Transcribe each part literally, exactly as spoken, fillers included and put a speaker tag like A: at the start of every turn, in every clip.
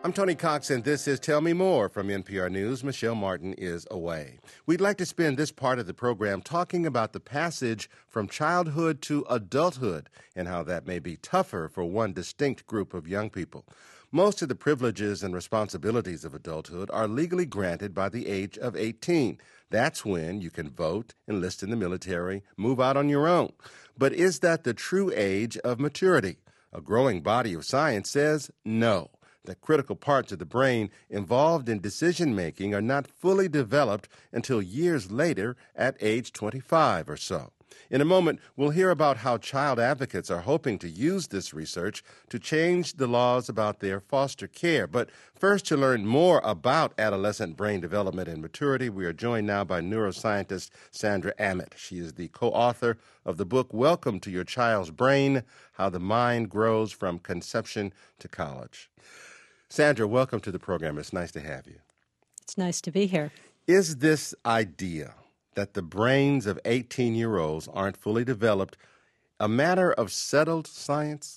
A: I'm Tony Cox, and this is Tell Me More from N P R News. Michelle Martin is away. We'd like to spend this part of the program talking about the passage from childhood to adulthood and how that may be tougher for one distinct group of young people. Most of the privileges and responsibilities of adulthood are legally granted by the age of eighteen. That's when you can vote, enlist in the military, move out on your own. But is that the true age of maturity? A growing body of science says no. The critical parts of the brain involved in decision-making are not fully developed until years later at age twenty-five or so. In a moment, we'll hear about how child advocates are hoping to use this research to change the laws about their foster care. But first, to learn more about adolescent brain development and maturity, we are joined now by neuroscientist Sandra Ament. She is the co-author of the book, Welcome to Your Child's Brain, How the Mind Grows from Conception to College. Sandra, welcome to the program. It's nice to have you.
B: It's nice to be here.
A: Is this idea that the brains of eighteen-year-olds aren't fully developed a matter of settled science?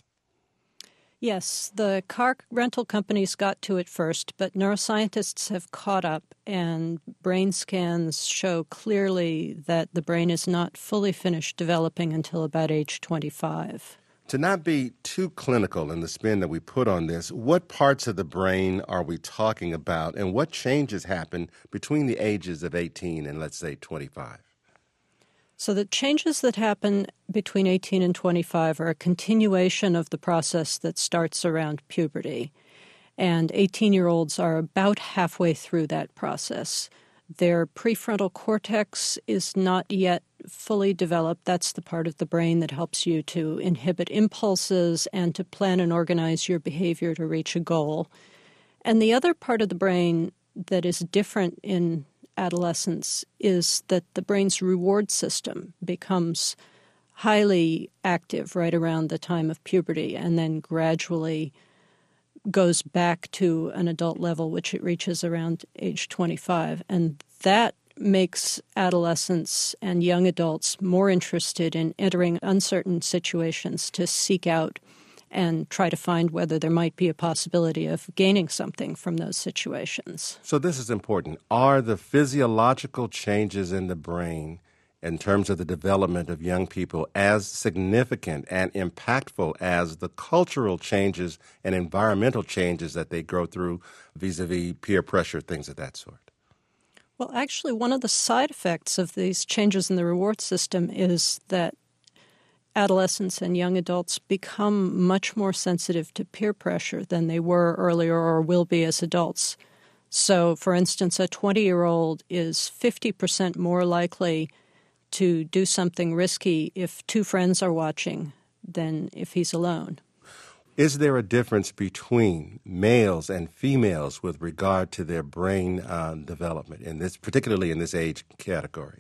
B: Yes, the car rental companies got to it first, but neuroscientists have caught up, and brain scans show clearly that the brain is not fully finished developing until about age twenty-five.
A: To not be too clinical in the spin that we put on this, what parts of the brain are we talking about, and what changes happen between the ages of eighteen and, let's say, twenty-five?
B: So the changes that happen between eighteen and twenty-five are a continuation of the process that starts around puberty. And eighteen-year-olds are about halfway through that process. Their prefrontal cortex is not yet fully developed. That's the part of the brain that helps you to inhibit impulses and to plan and organize your behavior to reach a goal. And the other part of the brain that is different in adolescence is that the brain's reward system becomes highly active right around the time of puberty and then gradually goes back to an adult level, which it reaches around age twenty-five. And that makes adolescents and young adults more interested in entering uncertain situations to seek out and try to find whether there might be a possibility of gaining something from those situations.
A: So this is important. Are the physiological changes in the brain in terms of the development of young people as significant and impactful as the cultural changes and environmental changes that they go through vis-a-vis peer pressure, things of that sort?
B: Well, actually, one of the side effects of these changes in the reward system is that adolescents and young adults become much more sensitive to peer pressure than they were earlier or will be as adults. So, for instance, a twenty-year-old is fifty percent more likely to do something risky if two friends are watching than if he's alone.
A: Is there a difference between males and females with regard to their brain uh, development, in this, particularly in this age category?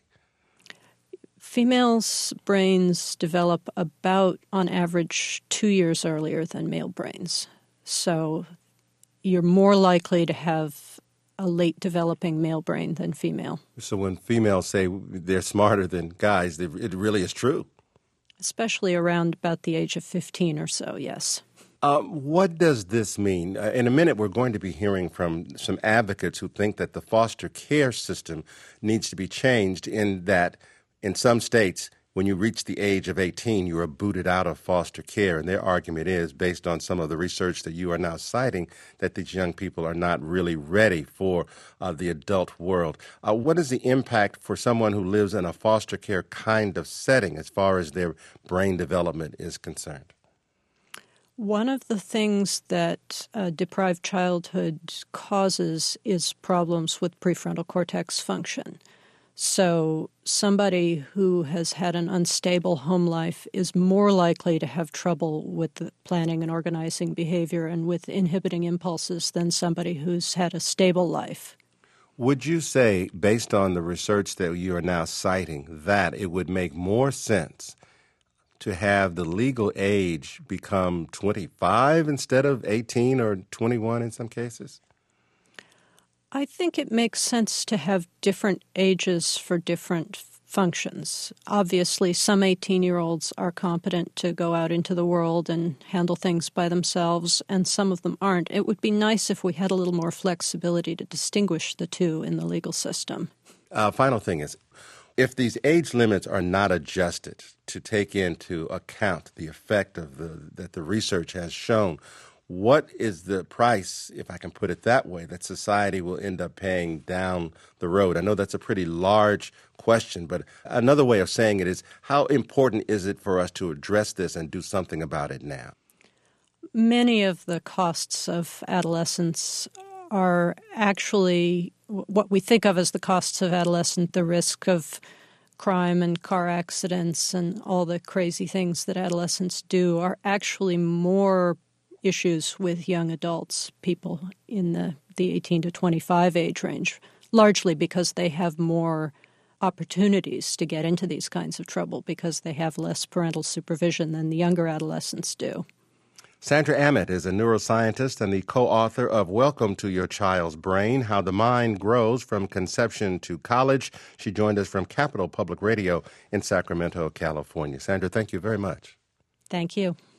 B: Females' brains develop about, on average, two years earlier than male brains. So you're more likely to have a late developing male brain than female.
A: So when females say they're smarter than guys, it really is true?
B: Especially around about the age of fifteen or so, yes.
A: Uh, what does this mean? Uh, in a minute, we're going to be hearing from some advocates who think that the foster care system needs to be changed, in that in some states, when you reach the age of eighteen, you are booted out of foster care. And their argument is, based on some of the research that you are now citing, that these young people are not really ready for uh, the adult world. Uh, what is the impact for someone who lives in a foster care kind of setting as far as their brain development is concerned?
B: One of the things that uh, deprived childhood causes is problems with prefrontal cortex function. So somebody who has had an unstable home life is more likely to have trouble with the planning and organizing behavior and with inhibiting impulses than somebody who's had a stable life.
A: Would you say, based on the research that you are now citing, that it would make more sense to have the legal age become twenty-five instead of eighteen or twenty-one in some cases?
B: I think it makes sense to have different ages for different functions. Obviously, some eighteen-year-olds are competent to go out into the world and handle things by themselves, and some of them aren't. It would be nice if we had a little more flexibility to distinguish the two in the legal system.
A: Uh, final thing is, if these age limits are not adjusted to take into account the effect of the that the research has shown, what is the price, if I can put it that way, that society will end up paying down the road? I know that's a pretty large question, but another way of saying it is, how important is it for us to address this and do something about it now?
B: Many of the costs of adolescence are actually what we think of as the costs of adolescence, the risk of crime and car accidents and all the crazy things that adolescents do, are actually more issues with young adults, people in the, the eighteen to twenty-five age range, largely because they have more opportunities to get into these kinds of trouble because they have less parental supervision than the younger adolescents do.
A: Sandra Ament is a neuroscientist and the co-author of Welcome to Your Child's Brain, How the Mind Grows from Conception to College. She joined us from Capital Public Radio in Sacramento, California. Sandra, thank you very much.
B: Thank you.